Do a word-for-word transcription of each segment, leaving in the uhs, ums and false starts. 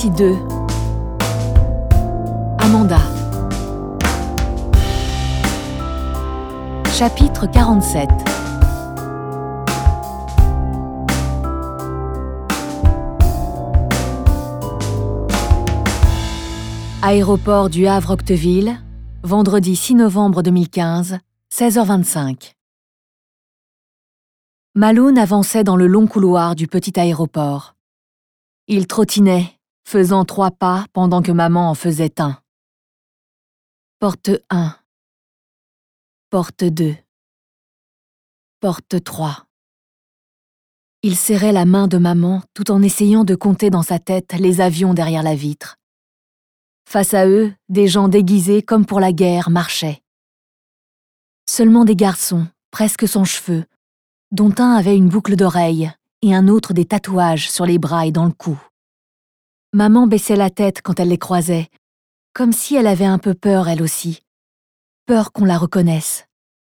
Partie deux. Amanda. Chapitre quarante-sept. Aéroport du Havre-Octeville, vendredi six novembre deux mille quinze, seize heures vingt-cinq. Malone avançait dans le long couloir du petit aéroport. Il trottinait, faisant trois pas pendant que maman en faisait un. Porte un. Porte deux. Porte trois. Il serrait la main de maman tout en essayant de compter dans sa tête les avions derrière la vitre. Face à eux, des gens déguisés comme pour la guerre marchaient. Seulement des garçons, presque sans cheveux, dont un avait une boucle d'oreille et un autre des tatouages sur les bras et dans le cou. Maman baissait la tête quand elle les croisait, comme si elle avait un peu peur elle aussi, peur qu'on la reconnaisse.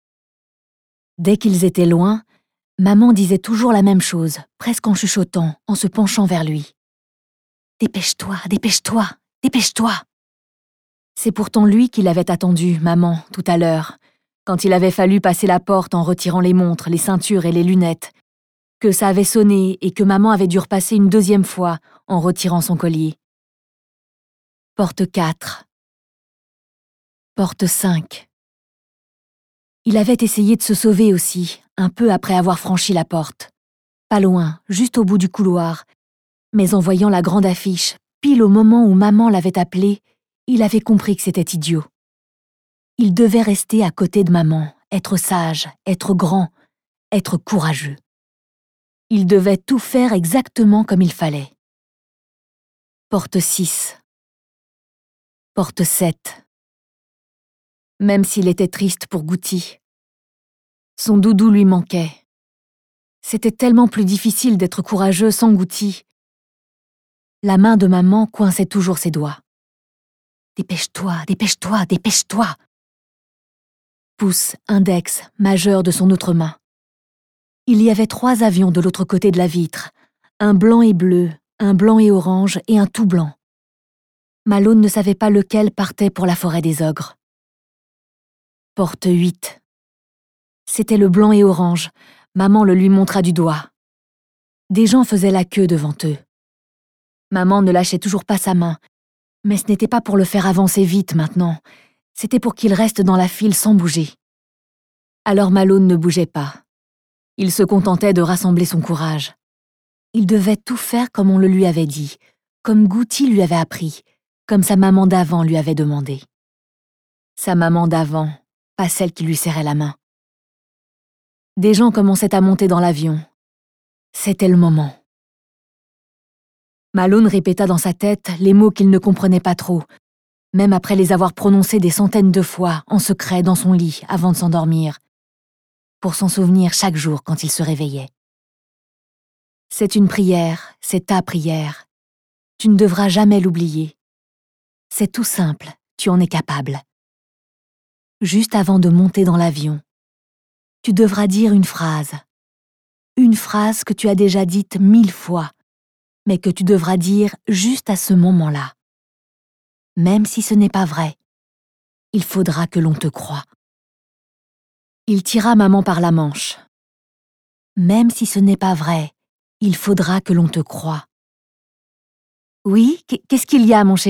Dès qu'ils étaient loin, maman disait toujours la même chose, presque en chuchotant, en se penchant vers lui. « Dépêche-toi, dépêche-toi, dépêche-toi !» C'est pourtant lui qui l'avait attendu, maman, tout à l'heure, quand il avait fallu passer la porte en retirant les montres, les ceintures et les lunettes, que ça avait sonné et que maman avait dû repasser une deuxième fois en retirant son collier. Porte quatre. Porte cinq. Il avait essayé de se sauver aussi, un peu après avoir franchi la porte. Pas loin, juste au bout du couloir, mais en voyant la grande affiche, pile au moment où maman l'avait appelé, il avait compris que c'était idiot. Il devait rester à côté de maman, être sage, être grand, être courageux. Il devait tout faire exactement comme il fallait. Porte six. Porte sept. Même s'il était triste pour Goutti. Son doudou lui manquait. C'était tellement plus difficile d'être courageux sans Goutti. La main de maman coinçait toujours ses doigts. « Dépêche-toi, dépêche-toi, dépêche-toi !» Pouce, index, majeur de son autre main. Il y avait trois avions de l'autre côté de la vitre, un blanc et bleu, un blanc et orange et un tout blanc. Malone ne savait pas lequel partait pour la forêt des ogres. Porte huit. C'était le blanc et orange, maman le lui montra du doigt. Des gens faisaient la queue devant eux. Maman ne lâchait toujours pas sa main, mais ce n'était pas pour le faire avancer vite maintenant, c'était pour qu'il reste dans la file sans bouger. Alors Malone ne bougeait pas. Il se contentait de rassembler son courage. Il devait tout faire comme on le lui avait dit, comme Goutti lui avait appris, comme sa maman d'avant lui avait demandé. Sa maman d'avant, pas celle qui lui serrait la main. Des gens commençaient à monter dans l'avion. C'était le moment. Malone répéta dans sa tête les mots qu'il ne comprenait pas trop, même après les avoir prononcés des centaines de fois en secret dans son lit avant de s'endormir, pour s'en souvenir chaque jour quand il se réveillait. C'est une prière, c'est ta prière. Tu ne devras jamais l'oublier. C'est tout simple, tu en es capable. Juste avant de monter dans l'avion, tu devras dire une phrase. Une phrase que tu as déjà dite mille fois, mais que tu devras dire juste à ce moment-là. Même si ce n'est pas vrai, il faudra que l'on te croie. Il tira maman par la manche. Même si ce n'est pas vrai, il faudra que l'on te croie. Oui, qu'est-ce qu'il y a, mon chéri ?